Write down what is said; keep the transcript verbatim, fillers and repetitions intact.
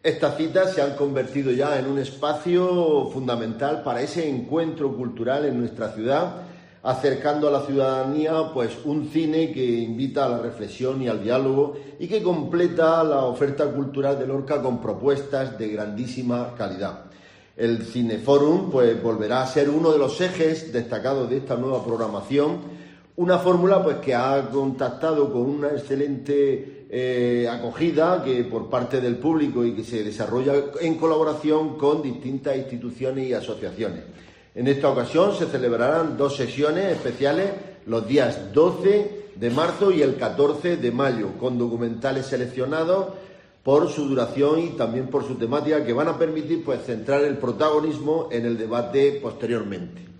Estas citas se han convertido ya en un espacio fundamental para ese encuentro cultural en nuestra ciudad, acercando a la ciudadanía pues un cine que invita a la reflexión y al diálogo y que completa la oferta cultural de Lorca con propuestas de grandísima calidad. El Cineforum pues volverá a ser uno de los ejes destacados de esta nueva programación, una fórmula pues que ha contactado con una excelente eh, acogida que por parte del público y que se desarrolla en colaboración con distintas instituciones y asociaciones. En esta ocasión se celebrarán dos sesiones especiales los días doce de marzo y el catorce de mayo, con documentales seleccionados por su duración y también por su temática, que van a permitir pues centrar el protagonismo en el debate posteriormente.